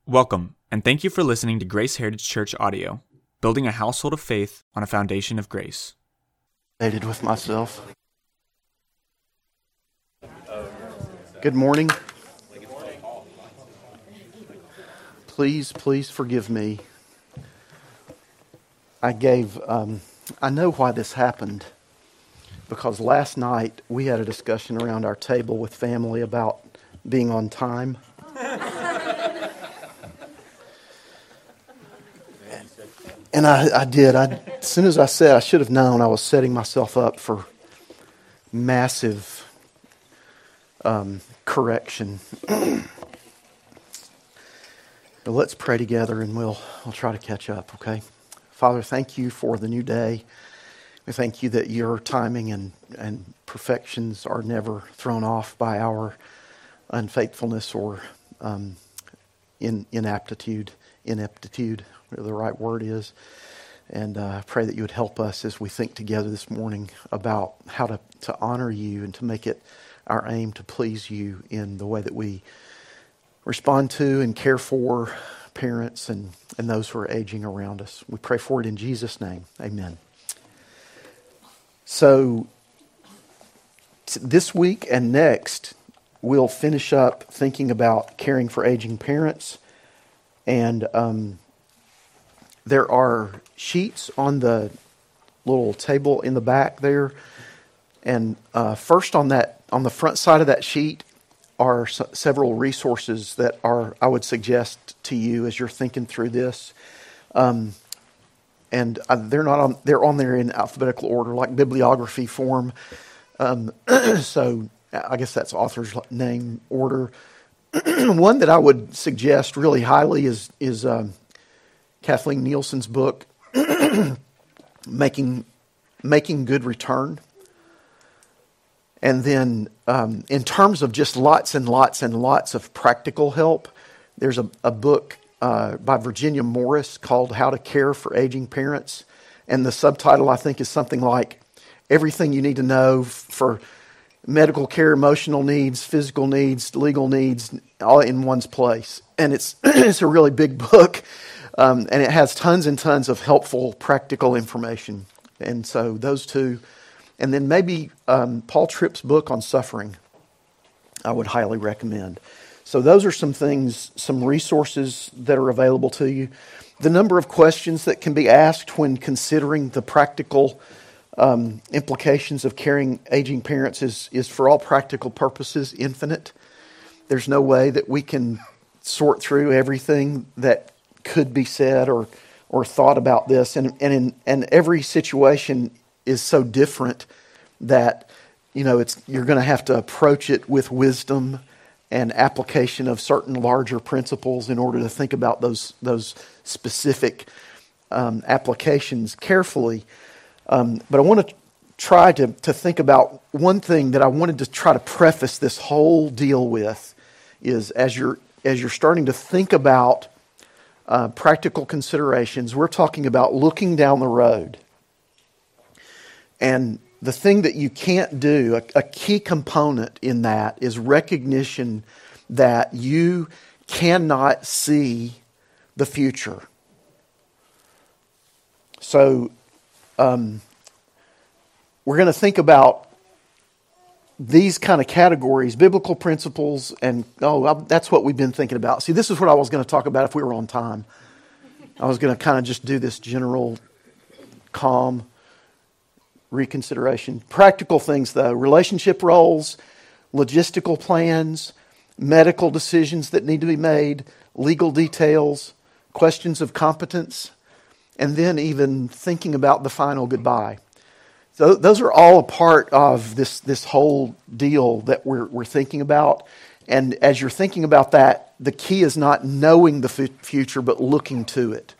Welcome, and thank you for listening to Grace Heritage Church audio, building a household of faith on a foundation of grace. With myself. Good morning. Please forgive me. I know why this happened, because last night we had a discussion around our table with family about being on time. And I did. As soon as I said, I should have known I was setting myself up for massive correction. But let's pray together and we'll try to catch up, okay? Father, thank you for the new day. We thank you that your timing and perfections are never thrown off by our unfaithfulness or ineptitude, whatever the right word is. And I pray that you would help us as we think together this morning about how to honor you and to make it our aim to please you in the way that we respond to and care for parents and those who are aging around us. We pray for it in Jesus' name. Amen. So this week and next, we'll finish up thinking about caring for aging parents. And there are sheets on the little table in the back there. And first on the front side of that sheet are several resources that I would suggest to you as you're thinking through this. And they're on there in alphabetical order, like bibliography form. So I guess that's author's name order. One that I would suggest really highly is Kathleen Nielsen's book, Making Good Return. And then in terms of just lots and lots and lots of practical help, there's a book by Virginia Morris called How to Care for Aging Parents. And the subtitle, I think, is something like Everything You Need to Know for Medical Care, Emotional Needs, Physical Needs, Legal Needs, all in one's place. And it's a really big book. And it has tons and tons of helpful, practical information. And so those two. And then maybe Paul Tripp's book on suffering, I would highly recommend. So those are some things, some resources that are available to you. The number of questions that can be asked when considering the practical implications of caring aging parents is for all practical purposes infinite. There's no way that we can sort through everything that could be said or thought about this, and every situation is so different that you're going to have to approach it with wisdom and application of certain larger principles in order to think about those specific applications carefully. But I want to try to think about one thing that I wanted to try to preface this whole deal with is as you're starting to think about practical considerations, we're talking about looking down the road. And the thing that you can't do, a key component in that is recognition that you cannot see the future. So we're going to think about these kind of categories, biblical principles, and that's what we've been thinking about. See, this is what I was going to talk about if we were on time. I was going to kind of just do this general, calm reconsideration. Practical things, though: relationship roles, logistical plans, medical decisions that need to be made, legal details, questions of competence, and then even thinking about the final goodbye. So those are all a part of this whole deal that we're thinking about. And as you're thinking about that, the key is not knowing the future, but looking to it.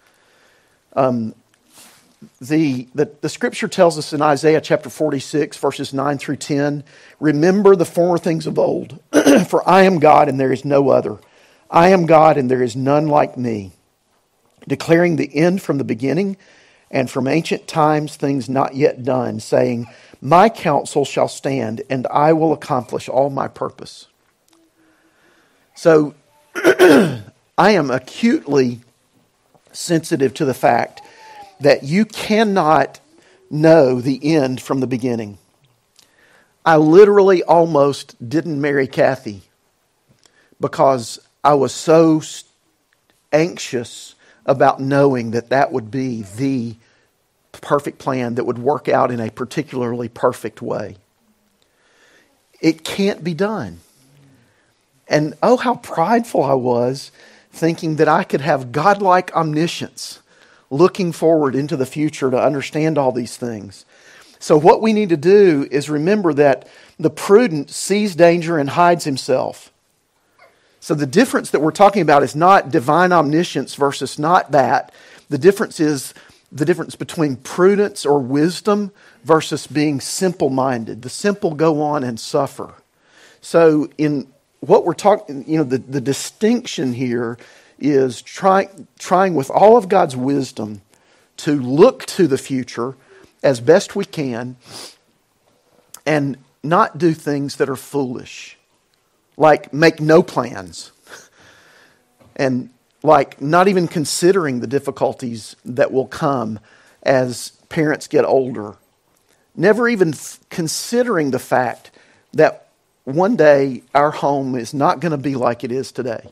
The scripture tells us in Isaiah chapter 46, verses 9 through 10, "Remember the former things of old, for I am God and there is no other. I am God and there is none like me, declaring the end from the beginning, and from ancient times things not yet done, saying, my counsel shall stand, and I will accomplish all my purpose." So I am acutely sensitive to the fact that you cannot know the end from the beginning. I literally almost didn't marry Kathy because I was so anxious about knowing that that would be the perfect plan that would work out in a particularly perfect way. It can't be done. And oh, how prideful I was thinking that I could have godlike omniscience looking forward into the future to understand all these things. So what we need to do is remember that the prudent sees danger and hides himself. So the difference that we're talking about is not divine omniscience versus not that. The difference is the difference between prudence or wisdom versus being simple-minded. The simple go on and suffer. So in what we're talking, the distinction here is trying with all of God's wisdom to look to the future as best we can and not do things that are foolish, like make no plans and like not even considering the difficulties that will come as parents get older. Never even considering the fact that one day our home is not going to be like it is today.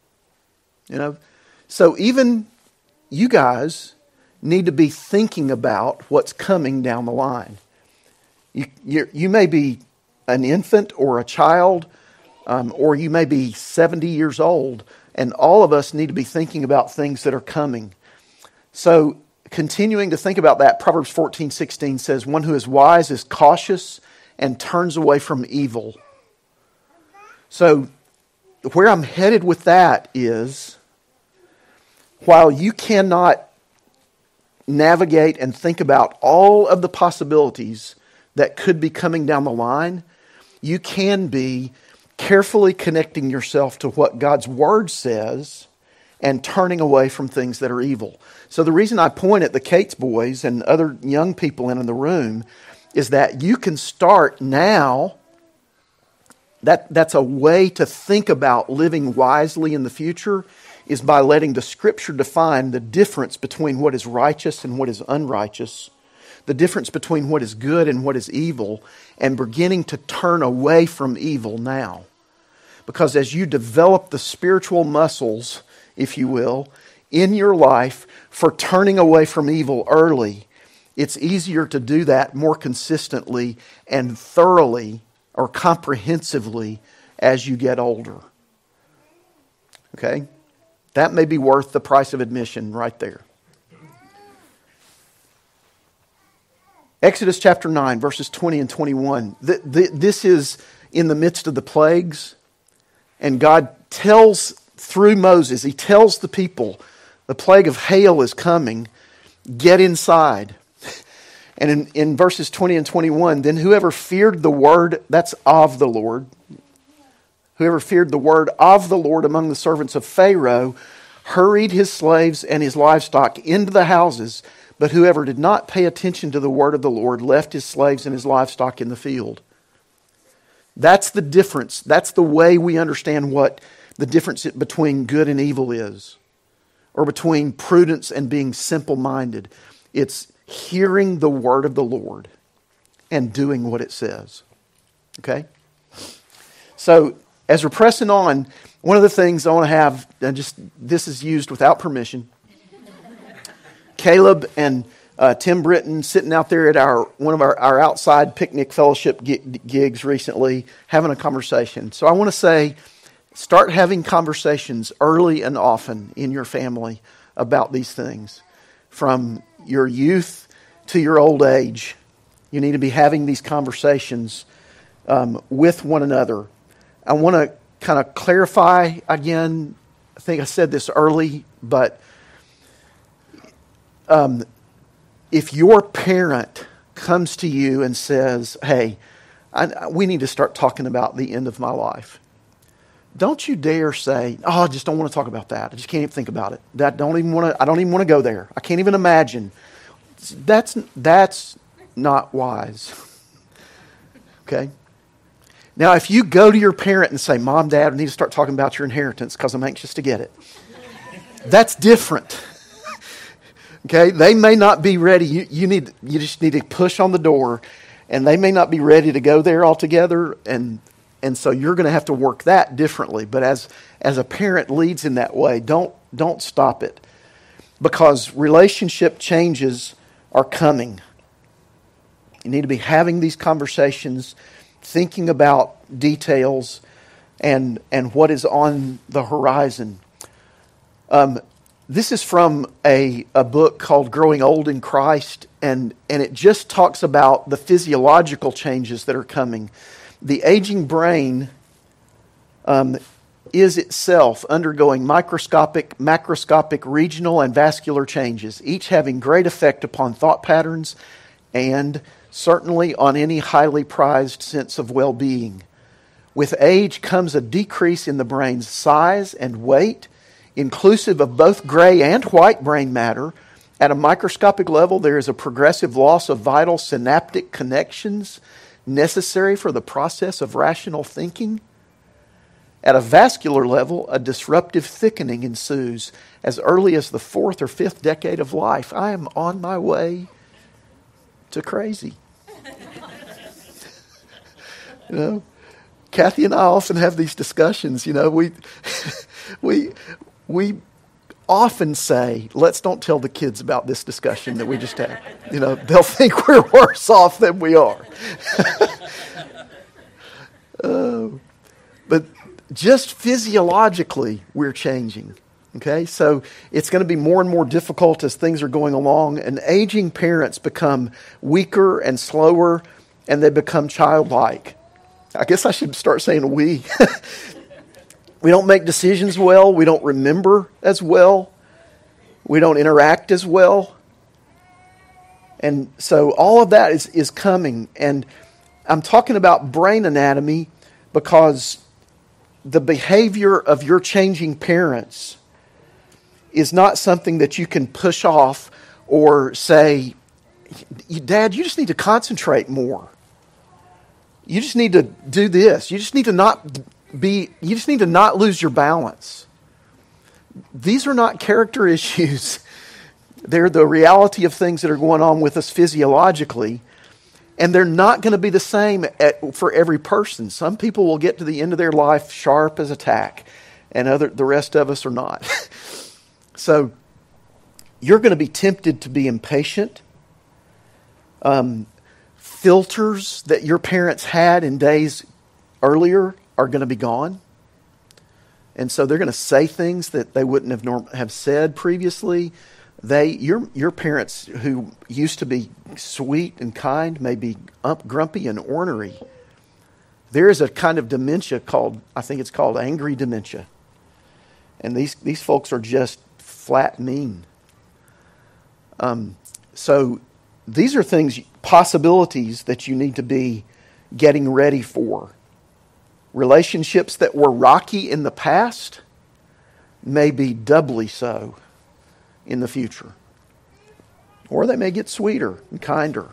So even you guys need to be thinking about what's coming down the line. You may be an infant or a child, or you may be 70 years old, and all of us need to be thinking about things that are coming. So continuing to think about that, Proverbs 14:16 says, "One who is wise is cautious and turns away from evil." So where I'm headed with that is, while you cannot navigate and think about all of the possibilities that could be coming down the line, you can be carefully connecting yourself to what God's Word says and turning away from things that are evil. So the reason I point at the Cates boys and other young people in the room is that you can start now. That's a way to think about living wisely in the future, is by letting the Scripture define the difference between what is righteous and what is unrighteous, the difference between what is good and what is evil, and beginning to turn away from evil now. Because as you develop the spiritual muscles, if you will, in your life for turning away from evil early, it's easier to do that more consistently and thoroughly or comprehensively as you get older. Okay? That may be worth the price of admission right there. Exodus chapter 9, verses 20 and 21. This is in the midst of the plagues. And God tells, through Moses, He tells the people, the plague of hail is coming. Get inside. And in verses 20 and 21, then whoever feared the word, that's of the Lord. Whoever feared the word of the Lord among the servants of Pharaoh hurried his slaves and his livestock into the houses. But whoever did not pay attention to the word of the Lord left his slaves and his livestock in the field. That's the difference. That's the way we understand what the difference between good and evil is. Or between prudence and being simple-minded. It's hearing the word of the Lord and doing what it says. Okay? So, as we're pressing on, one of the things I want to have, this is used without permission. Caleb and Tim Britton sitting out there at one of our outside picnic fellowship gigs recently, having a conversation. So I want to say, start having conversations early and often in your family about these things. From your youth to your old age, you need to be having these conversations with one another. I want to kind of clarify again. I think I said this early, but if your parent comes to you and says, "Hey, we need to start talking about the end of my life," don't you dare say, "Oh, I just don't want to talk about that. I just can't even think about it. I don't even want to go there. I can't even imagine." That's not wise. Okay? Now, if you go to your parent and say, "Mom, Dad, I need to start talking about your inheritance because I'm anxious to get it," That's different. Okay, they may not be ready. You just need to push on the door, and they may not be ready to go there altogether, and so you're going to have to work that differently. But as a parent leads in that way, don't stop it, because relationship changes are coming. You need to be having these conversations, thinking about details and what is on the horizon. This is from a book called Growing Old in Christ, and it just talks about the physiological changes that are coming. The aging brain is itself undergoing microscopic, macroscopic, regional, and vascular changes, each having great effect upon thought patterns and certainly on any highly prized sense of well-being. With age comes a decrease in the brain's size and weight, inclusive of both gray and white brain matter. At a microscopic level, there is a progressive loss of vital synaptic connections necessary for the process of rational thinking. At a vascular level, a disruptive thickening ensues as early as the 4th or 5th decade of life. I am on my way to crazy. Kathy and I often have these discussions. We often say, let's don't tell the kids about this discussion that we just had. They'll think we're worse off than we are. But just physiologically, we're changing. Okay, so it's going to be more and more difficult as things are going along, and aging parents become weaker and slower, and they become childlike. I guess I should start saying we. We don't make decisions well. We don't remember as well. We don't interact as well. And so all of that is coming. And I'm talking about brain anatomy because the behavior of your changing parents is not something that you can push off or say, Dad, you just need to concentrate more. You just need to do this. You just need to not lose your balance. These are not character issues. They're the reality of things that are going on with us physiologically, and they're not going to be the same for every person. Some people will get to the end of their life sharp as a tack, and the rest of us are not. So you're going to be tempted to be impatient. Filters that your parents had in days earlier are going to be gone. And so they're going to say things that they wouldn't have said previously. Your parents who used to be sweet and kind may be grumpy and ornery. There is a kind of dementia I think it's called angry dementia. And these folks are just flat mean. So these are possibilities that you need to be getting ready for. Relationships that were rocky in the past may be doubly so in the future. Or they may get sweeter and kinder.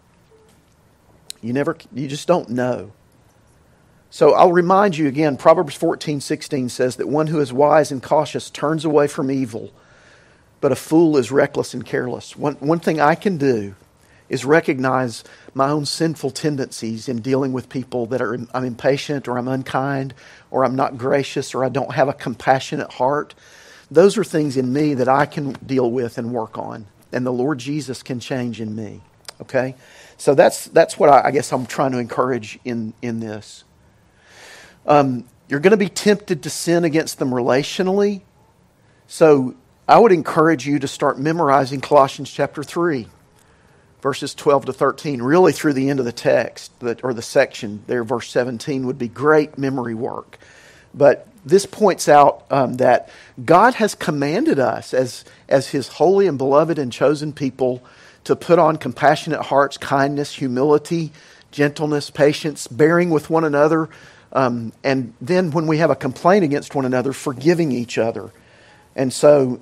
You just don't know. So I'll remind you again, Proverbs 14:16 says that one who is wise and cautious turns away from evil, but a fool is reckless and careless. One thing I can do is recognize my own sinful tendencies in dealing with people that I'm impatient, or I'm unkind, or I'm not gracious, or I don't have a compassionate heart. Those are things in me that I can deal with and work on, and the Lord Jesus can change in me. Okay? So that's what I guess I'm trying to encourage in this. You're going to be tempted to sin against them relationally. So I would encourage you to start memorizing Colossians chapter 3. Verses 12 to 13, really through the end of the text, or the section there, verse 17, would be great memory work. But this points out that God has commanded us as His holy and beloved and chosen people to put on compassionate hearts, kindness, humility, gentleness, patience, bearing with one another, and then when we have a complaint against one another, forgiving each other. And so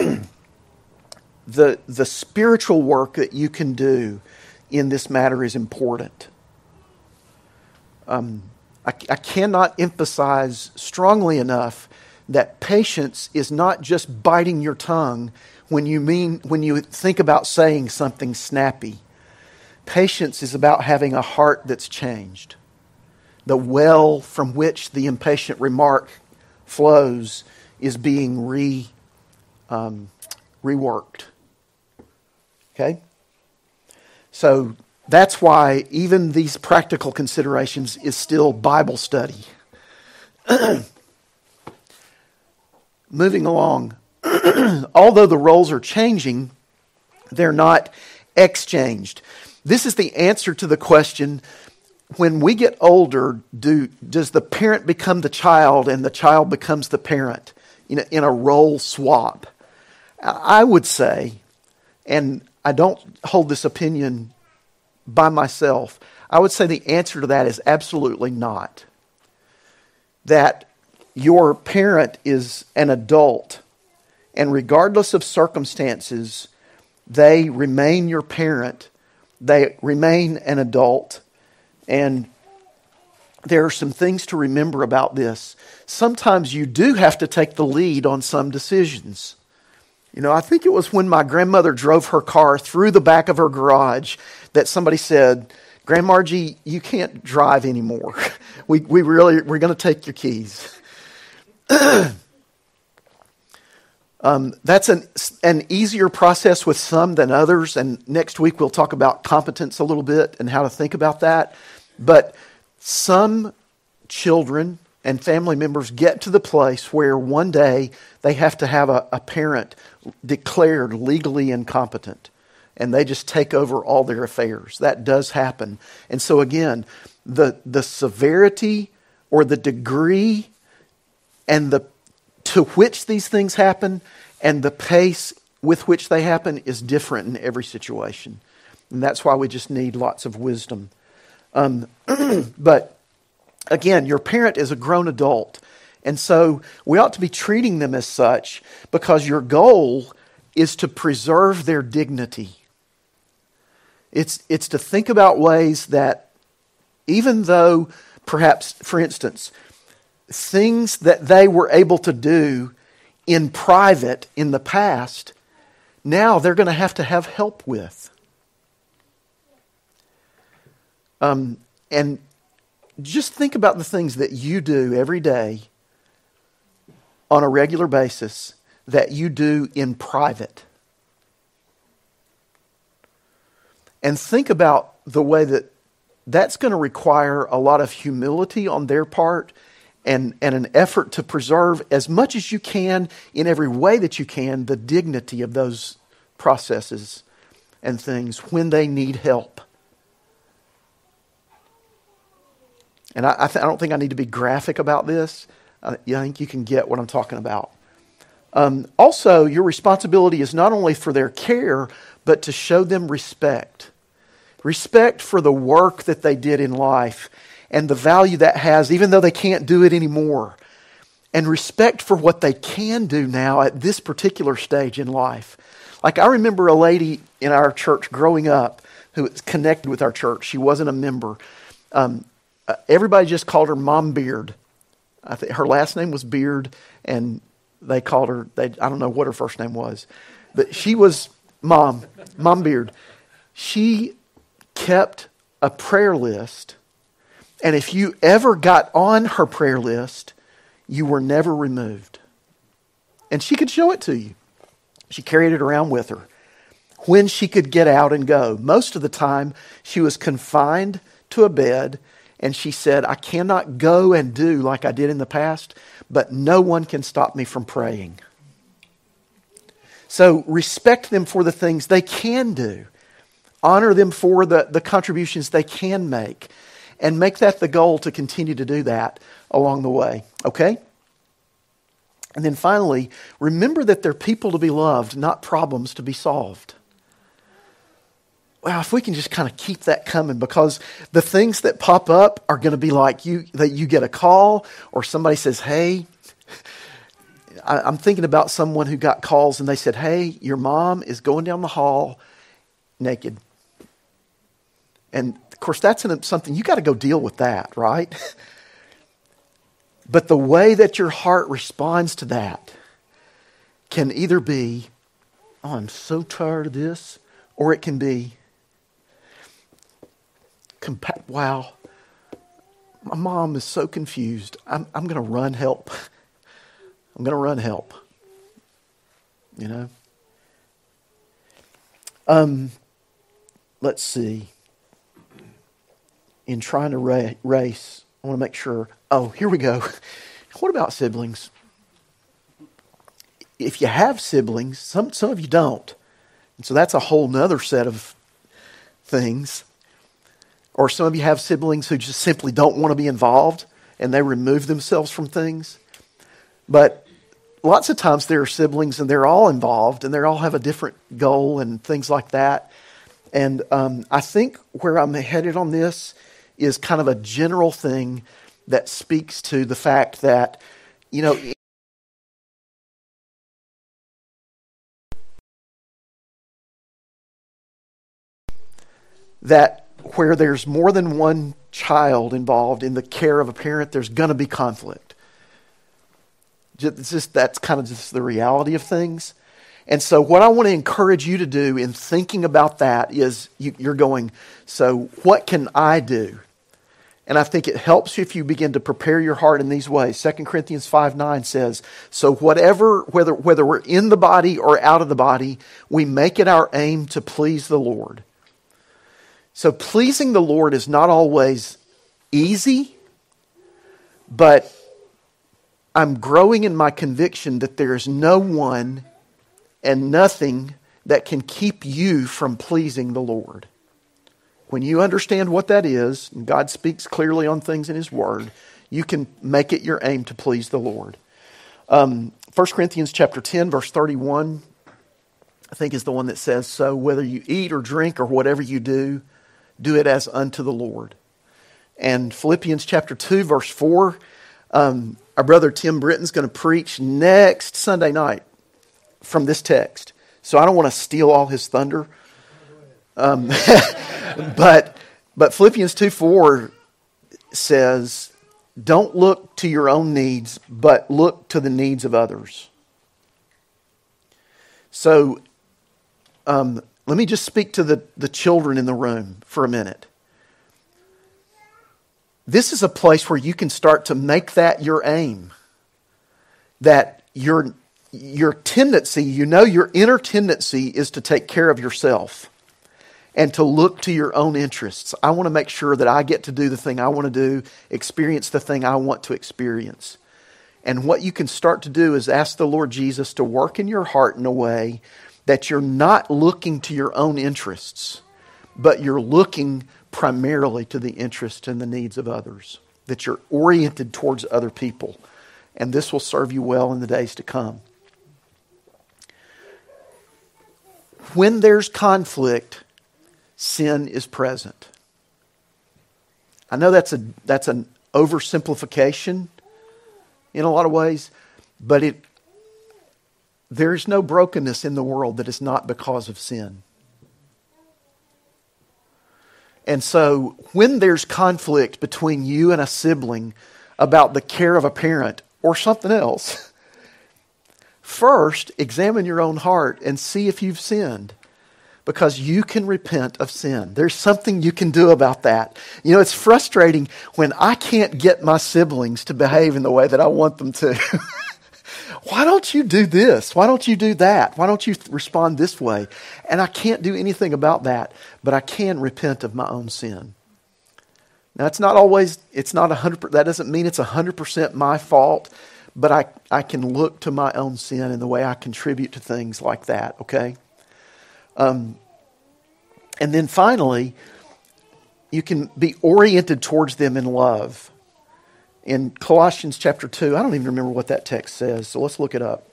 the spiritual work that you can do in this matter is important. I cannot emphasize strongly enough that patience is not just biting your tongue when you think about saying something snappy. Patience is about having a heart that's changed. The well from which the impatient remark flows is being reworked. Okay? So that's why even these practical considerations is still Bible study. Moving along, although the roles are changing, they're not exchanged. This is the answer to the question, when we get older, does the parent become the child and the child becomes the parent in a role swap? I would say, and I don't hold this opinion by myself, I would say the answer to that is absolutely not. That your parent is an adult, and regardless of circumstances, they remain your parent. They remain an adult. And there are some things to remember about this. Sometimes you do have to take the lead on some decisions. I think it was when my grandmother drove her car through the back of her garage that somebody said, "Grandmargie, you can't drive anymore. We're going to take your keys." That's an easier process with some than others, and next week we'll talk about competence a little bit and how to think about that. But some children and family members get to the place where one day they have to have a parent declared legally incompetent, and they just take over all their affairs. That does happen. And so again, the severity or the degree and to which these things happen and the pace with which they happen is different in every situation. And that's why we just need lots of wisdom. But again, your parent is a grown adult. And so we ought to be treating them as such because your goal is to preserve their dignity. It's to think about ways that even though perhaps, for instance, things that they were able to do in private in the past, now they're going to have help with. And just think about the things that you do every day on a regular basis that you do in private. And think about the way that that's going to require a lot of humility on their part and an effort to preserve as much as you can in every way that you can the dignity of those processes and things when they need help. And I don't think I need to be graphic about this. I think you can get what I'm talking about. Also, your responsibility is not only for their care, but to show them respect. Respect for the work that they did in life and the value that has, even though they can't do it anymore. And respect for what they can do now at this particular stage in life. Like I remember a lady in our church growing up who was connected with our church. She wasn't a member. Everybody just called her Mom Beard. I think her last name was Beard, and they called her, I don't know what her first name was, but she was Mom Beard. She kept a prayer list, and if you ever got on her prayer list, you were never removed. And she could show it to you. She carried it around with her when she could get out and go. Most of the time, she was confined to a bed, and she said, "I cannot go and do like I did in the past, but no one can stop me from praying." So respect them for the things they can do. Honor them for the contributions they can make. And make that the goal to continue to do that along the way. Okay? And then finally, remember that they're people to be loved, not problems to be solved. Well, if we can just kind of keep that coming, because the things that pop up are going to be like that you get a call or somebody says, "Hey," I'm thinking about someone who got calls and they said, "Hey, your mom is going down the hall naked." And of course, that's something you got to go deal with that, right? But the way that your heart responds to that can either be, oh, I'm so tired of this, or it can be, wow, my mom is so confused. I'm going to run help. I'm going to run help. You know? Let's see. In trying to race, I want to make sure. Oh, here we go. What about siblings? If you have siblings, some of you don't. And so that's a whole nother set of things. Or some of you have siblings who just simply don't want to be involved and they remove themselves from things. But lots of times there are siblings and they're all involved and they all have a different goal and things like that. And I think where I'm headed on this is kind of a general thing that speaks to the fact that, you know, that where there's more than one child involved in the care of a parent, there's going to be conflict. That's kind of just the reality of things. And so what I want to encourage you to do in thinking about that is you're going, so what can I do? And I think it helps you if you begin to prepare your heart in these ways. 2 Corinthians 5:9 says, so whether we're in the body or out of the body, we make it our aim to please the Lord. So pleasing the Lord is not always easy, but I'm growing in my conviction that there is no one and nothing that can keep you from pleasing the Lord. When you understand what that is, and God speaks clearly on things in His Word, you can make it your aim to please the Lord. 1 Corinthians chapter 10, verse 31, I think is the one that says, so whether you eat or drink or whatever you do it as unto the Lord. And Philippians chapter 2, verse 4, our brother Tim Britton's going to preach next Sunday night from this text. So I don't want to steal all his thunder. But Philippians 2:4 says, don't look to your own needs, but look to the needs of others. So let me just speak to the children in the room for a minute. This is a place where you can start to make that your aim. That your tendency, your inner tendency is to take care of yourself and to look to your own interests. I want to make sure that I get to do the thing I want to do, experience the thing I want to experience. And what you can start to do is ask the Lord Jesus to work in your heart in a way that you're not looking to your own interests, but you're looking primarily to the interests and the needs of others, that you're oriented towards other people. And this will serve you well in the days to come. When there's conflict, sin is present. I know that's an oversimplification in a lot of ways, but there's no brokenness in the world that is not because of sin. And so when there's conflict between you and a sibling about the care of a parent or something else, first examine your own heart and see if you've sinned. Because you can repent of sin. There's something you can do about that. You know, it's frustrating when I can't get my siblings to behave in the way that I want them to. Why don't you do this? Why don't you do that? Why don't you respond this way? And I can't do anything about that, but I can repent of my own sin. Now, it's not 100%, that doesn't mean it's 100% my fault, but I can look to my own sin and the way I contribute to things like that, okay? And then finally, you can be oriented towards them in love. In Colossians chapter 2, I don't even remember what that text says, so let's look it up.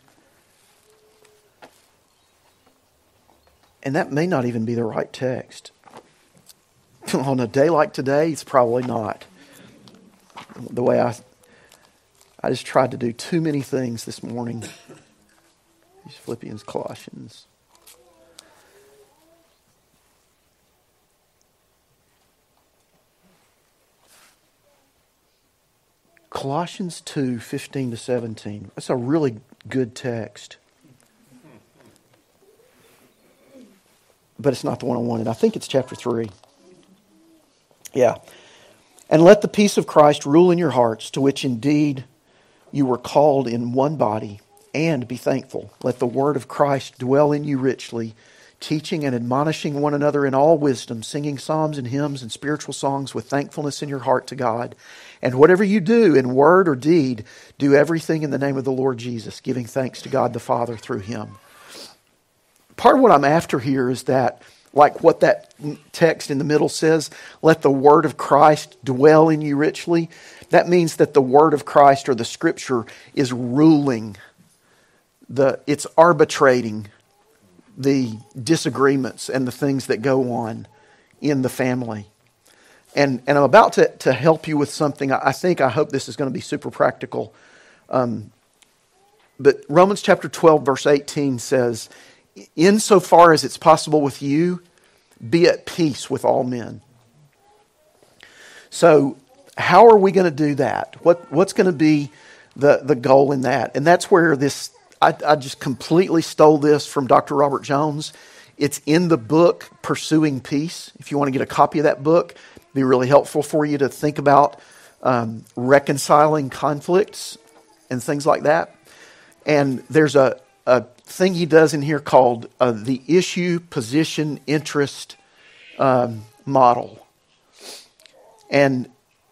And that may not even be the right text. On a day like today, it's probably not. The way I just tried to do too many things this morning. These Philippians, Colossians. Colossians 2, 15 to 17. That's a really good text. But it's not the one I wanted. I think it's chapter 3. Yeah. And let the peace of Christ rule in your hearts, to which indeed you were called in one body, and be thankful. Let the word of Christ dwell in you richly, teaching and admonishing one another in all wisdom, singing psalms and hymns and spiritual songs with thankfulness in your heart to God. And whatever you do in word or deed, do everything in the name of the Lord Jesus, giving thanks to God the Father through Him. Part of what I'm after here is that, like what that text in the middle says, let the word of Christ dwell in you richly. That means that the word of Christ or the Scripture is ruling. It's arbitrating the disagreements and the things that go on in the family. And I'm about to help you with something. I hope this is going to be super practical. But Romans chapter 12, verse 18 says, insofar as it's possible with you, be at peace with all men. So, how are we going to do that? What's going to be the goal in that? And that's where I just completely stole this from Dr. Robert Jones. It's in the book, Pursuing Peace. If you want to get a copy of that book, it'd be really helpful for you to think about reconciling conflicts and things like that. And there's a thing he does in here called the issue, position, interest model. And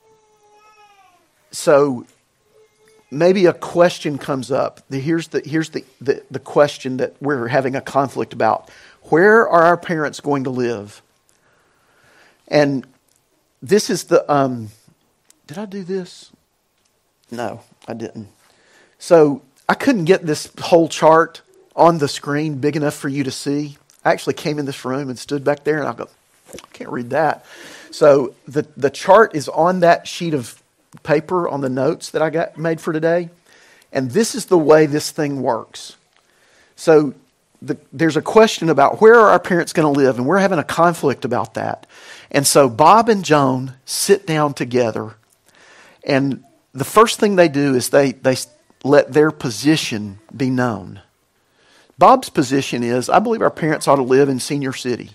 so maybe a question comes up. Here's the question that we're having a conflict about. Where are our parents going to live? And this is the... did I do this? No, I didn't. So I couldn't get this whole chart on the screen big enough for you to see. I actually came in this room and stood back there and I go, I can't read that. So the chart is on that sheet of paper on the notes that I got made for today. And this is the way this thing works. So there's a question about where are our parents going to live, and we're having a conflict about that. And so Bob and Joan sit down together, and the first thing they do is they let their position be known. Bob's position is, I believe our parents ought to live in Senior City.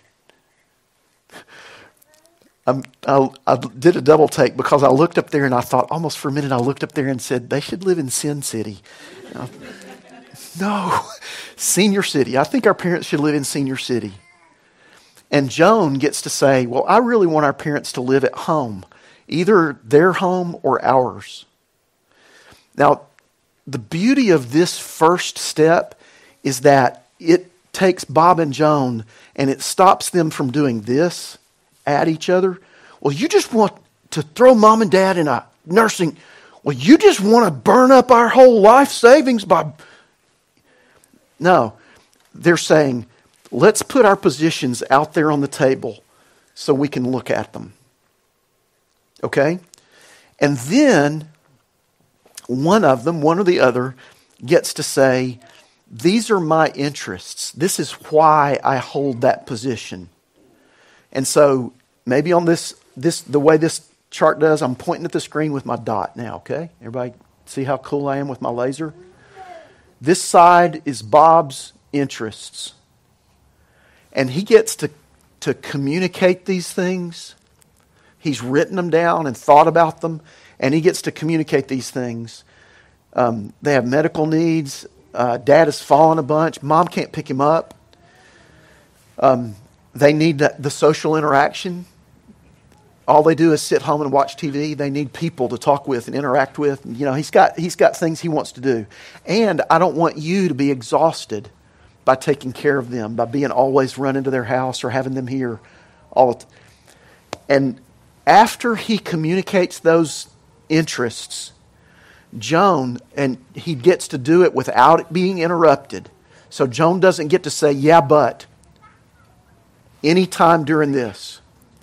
I did a double take because I looked up there and I thought, almost for a minute, I looked up there and said, they should live in Sin City. No, Senior City. I think our parents should live in Senior City. And Joan gets to say, well, I really want our parents to live at home, either their home or ours. Now, the beauty of this first step is that it takes Bob and Joan and it stops them from doing this at each other. Well, you just want to throw mom and dad in a nursing. Well, you just want to burn up our whole life savings by... No, they're saying, let's put our positions out there on the table so we can look at them. Okay? And then one of them, one or the other, gets to say, these are my interests. This is why I hold that position. And so maybe on this the way this chart does, I'm pointing at the screen with my dot now, okay? Everybody see how cool I am with my laser? This side is Bob's interests. And he gets to communicate these things. He's written them down and thought about them. And he gets to communicate these things. They have medical needs. Dad has fallen a bunch. Mom can't pick him up. They need the social interaction. All they do is sit home and watch TV. They need people to talk with and interact with. You know, he's got things he wants to do. And I don't want you to be exhausted by taking care of them, by being always running to their house or having them here. And after he communicates those interests, Joan, and he gets to do it without it being interrupted. So Joan doesn't get to say, yeah, but, anytime during this.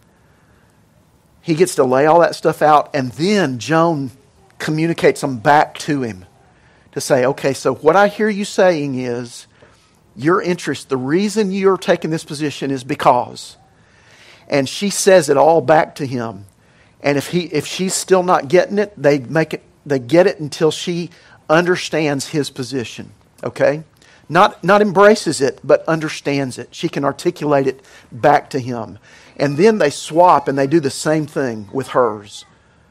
He gets to lay all that stuff out, and then Joan communicates them back to him to say, okay, so what I hear you saying is, your interest, the reason you're taking this position is because. And she says it all back to him. And if she's still not getting it, they make it get it until she understands his position, okay? Not embraces it, but understands it. She can articulate it back to him. And then they swap and they do the same thing with hers.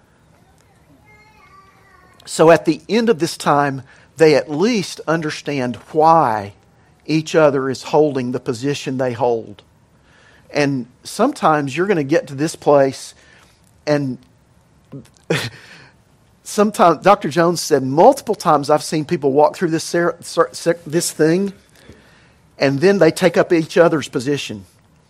So at the end of this time, they at least understand why each other is holding the position they hold. And sometimes you're going to get to this place, and sometimes Dr. Jones said multiple times I've seen people walk through this thing, and then they take up each other's position.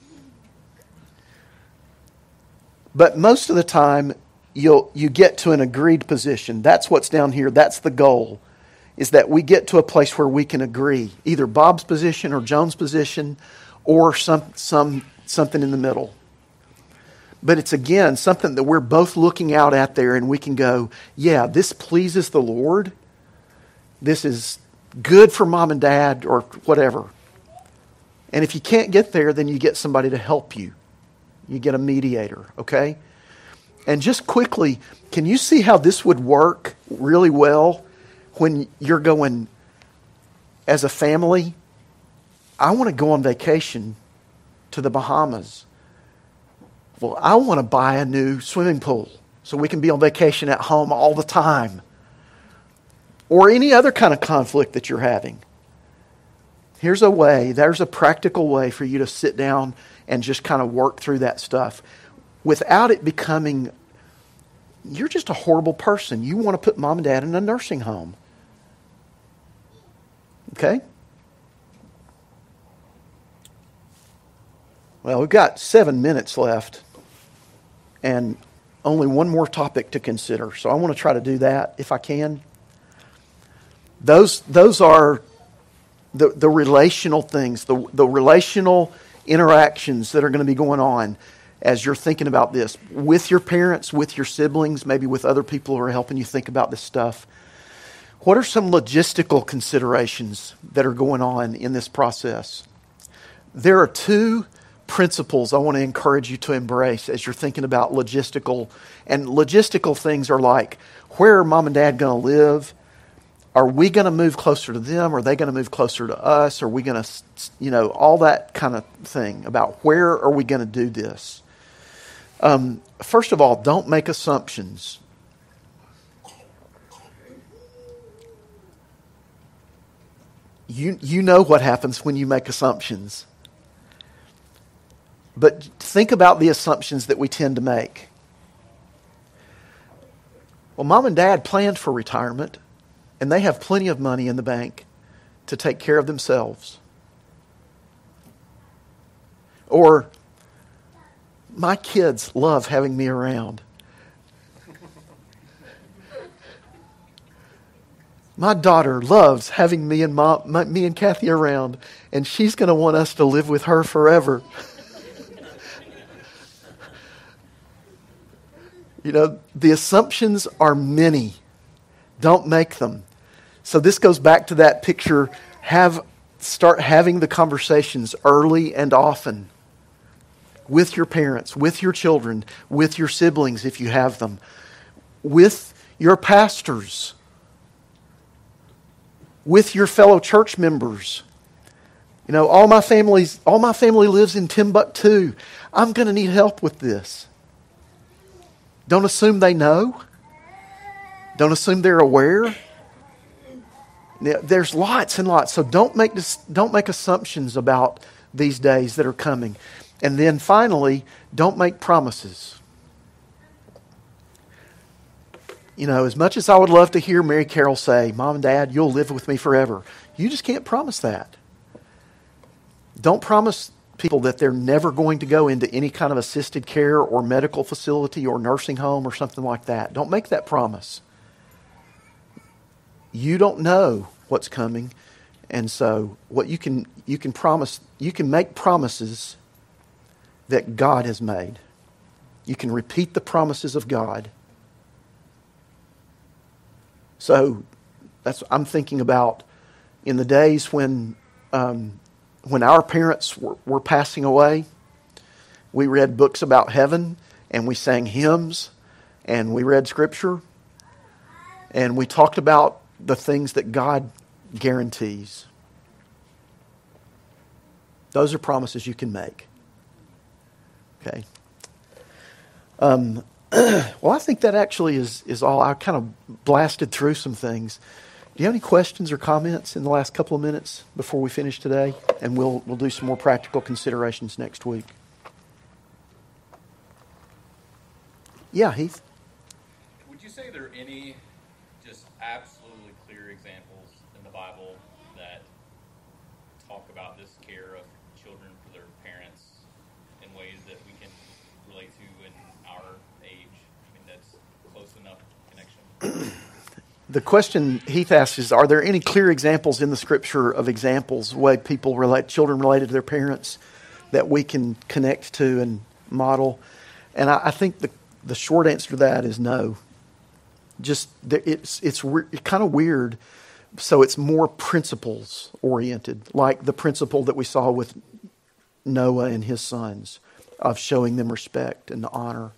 But most of the time, you get to an agreed position. That's what's down here. That's the goal, is that we get to a place where we can agree, either Bob's position or Jones' position, or something in the middle. But it's, again, something that we're both looking out at there, and we can go, yeah, this pleases the Lord. This is good for mom and dad, or whatever. And if you can't get there, then you get somebody to help you. You get a mediator, okay? And just quickly, can you see how this would work really well when you're going, as a family, I want to go on vacation to the Bahamas. Well, I want to buy a new swimming pool so we can be on vacation at home all the time. Or any other kind of conflict that you're having. There's a practical way for you to sit down and just kind of work through that stuff without it becoming, you're just a horrible person. You want to put mom and dad in a nursing home. Okay? Well, we've got 7 minutes left and only one more topic to consider. So I want to try to do that if I can. Those are the relational things, the relational interactions that are going to be going on as you're thinking about this with your parents, with your siblings, maybe with other people who are helping you think about this stuff. What are some logistical considerations that are going on in this process? There are 2 principles I want to encourage you to embrace as you're thinking about logistical. And logistical things are like, where are mom and dad going to live? Are we going to move closer to them? Are they going to move closer to us? Are we going to, all that kind of thing about where are we going to do this? First of all, don't make assumptions. You know what happens when you make assumptions. But think about the assumptions that we tend to make. Well, mom and dad planned for retirement, and they have plenty of money in the bank to take care of themselves. Or, my kids love having me around. My daughter loves having me and Kathy around, and she's going to want us to live with her forever. The assumptions are many. Don't make them. So this goes back to that picture. Start having the conversations early and often with your parents, with your children, with your siblings if you have them, with your pastors, with your fellow church members. All my family lives in Timbuktu. I'm going to need help with this. Don't assume they know. Don't assume they're aware. There's lots and lots. So don't make assumptions about these days that are coming. And then finally, don't make promises. As much as I would love to hear Mary Carol say, Mom and Dad, you'll live with me forever. You just can't promise that. Don't promise people that they're never going to go into any kind of assisted care or medical facility or nursing home or something like that. Don't make that promise. You don't know what's coming. And so what you can make promises that God has made. You can repeat the promises of God. So I'm thinking about in the days when our parents were passing away, we read books about heaven and we sang hymns and we read scripture. And we talked about the things that God guarantees. Those are promises you can make. Okay. Well, I think that actually is all. I kind of blasted through some things. Do you have any questions or comments in the last couple of minutes before we finish today? And we'll do some more practical considerations next week. Yeah, Heath? Would you say there are any just absolutely clear examples in the Bible that talk about this care of children for their parents in ways that we can relate to in our age? I mean, that's close enough connection. The question Heath asks is, are there any clear examples in the Scripture of examples, way people relate, children related to their parents, that we can connect to and model? And I think the short answer to that is no. Just it's kind of weird. So it's more principles oriented, like the principle that we saw with Noah and his sons of showing them respect and honor,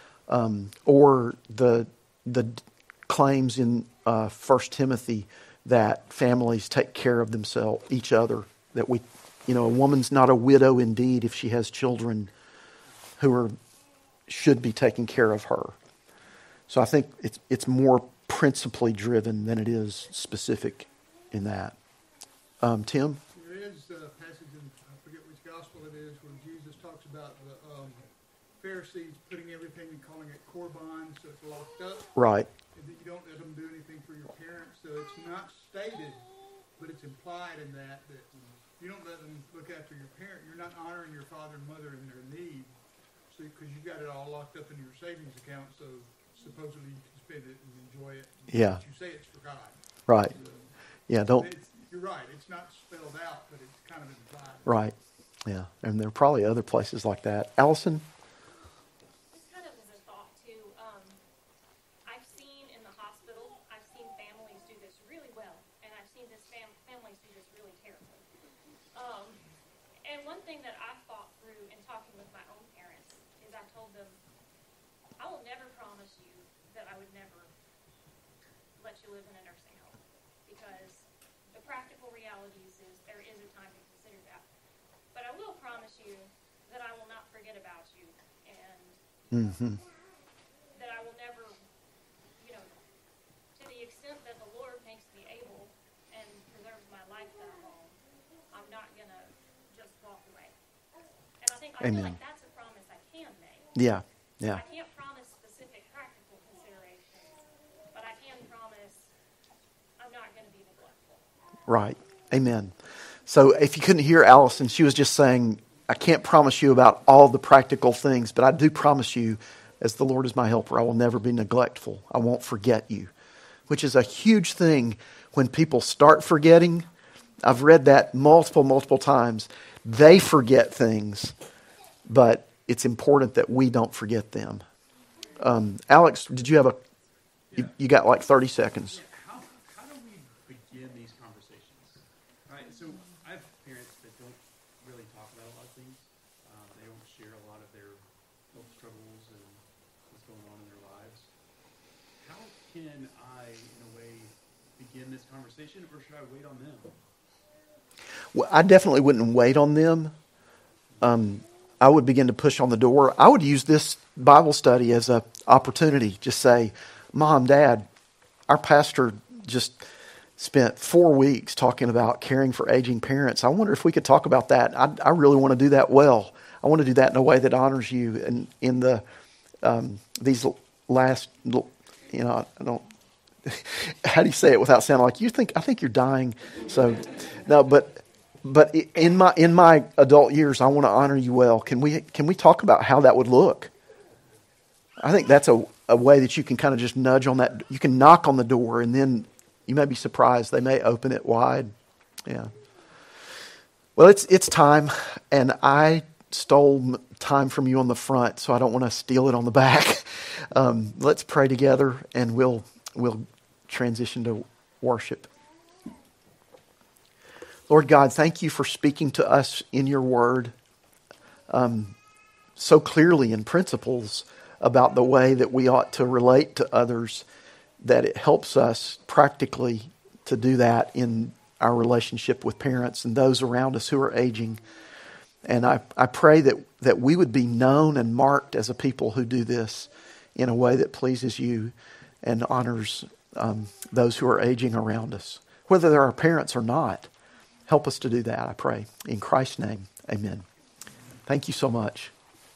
or the claims in 1 Timothy that families take care of themselves, each other. That a woman's not a widow indeed if she has children who should be taking care of her. So I think it's more principally driven than it is specific in that. Tim? There is a passage in, I forget which gospel it is, where Jesus talks about the Pharisees putting everything and calling it korban, so it's locked up. Right. And that you don't let them do anything for your parents. So it's not stated, but it's implied in that you don't let them look after your parent. You're not honoring your father and mother in their need. So because you got it all locked up in your savings account, so supposedly you can spend it and enjoy it. Yeah. But you say it's for God. Right. So, Yeah, don't... You're right. It's not spelled out, but it's kind of implied. Right. Yeah. And there are probably other places like that. Allison? Just kind of as a thought, too. I've seen in the hospital, I've seen families do this really well, and I've seen this families do this really terribly. And one thing that I've thought through in talking with my own parents is I told them, I will never promise you that I would never let you live in a nursing home, because the practical realities is there is a time to consider that. But I will promise you that I will not forget about you, and that I will never, to the extent that the Lord makes me able and preserves my life that long, I'm not going to just walk away. And I feel like that's a promise I can make. Yeah. Yeah. I can't promise specific practical considerations, but I can promise I'm not going to be neglectful. Right. Amen. So if you couldn't hear Allison, she was just saying, I can't promise you about all the practical things, but I do promise you, as the Lord is my helper, I will never be neglectful. I won't forget you, which is a huge thing when people start forgetting. I've read that multiple times. They forget things, but it's important that we don't forget them. Alex, did you have you got like 30 seconds. How do we begin these conversations? Right. So I have parents that don't really talk about a lot of things. They don't share a lot of their health struggles and what's going on in their lives. How can I, in a way, begin this conversation, or should I wait on them? Well, I definitely wouldn't wait on them. I would begin to push on the door. I would use this Bible study as an opportunity. Just say, Mom, Dad, our pastor just spent 4 weeks talking about caring for aging parents. I wonder if we could talk about that. I really want to do that well. I want to do that in a way that honors you. And in the these last, I don't. How do you say it without sounding like you think? I think you're dying. So, no, but in my adult years, I want to honor you well. Can we talk about how that would look? I think that's a way that you can kind of just nudge on that. You can knock on the door, and then you may be surprised. They may open it wide. Yeah. Well, it's time, and I stole time from you on the front, so I don't want to steal it on the back. Let's pray together, and we'll transition to worship. Lord God, thank you for speaking to us in your word so clearly in principles about the way that we ought to relate to others that it helps us practically to do that in our relationship with parents and those around us who are aging. And I pray that we would be known and marked as a people who do this in a way that pleases you and honors those who are aging around us. Whether they're our parents or not, help us to do that, I pray. In Christ's name, amen. Thank you so much.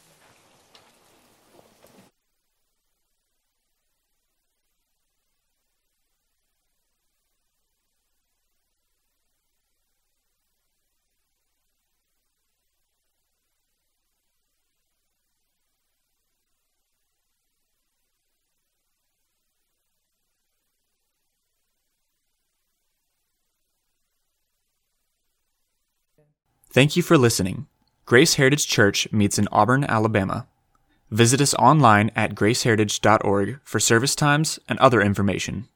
Thank you for listening. Grace Heritage Church meets in Auburn, Alabama. Visit us online at graceheritage.org for service times and other information.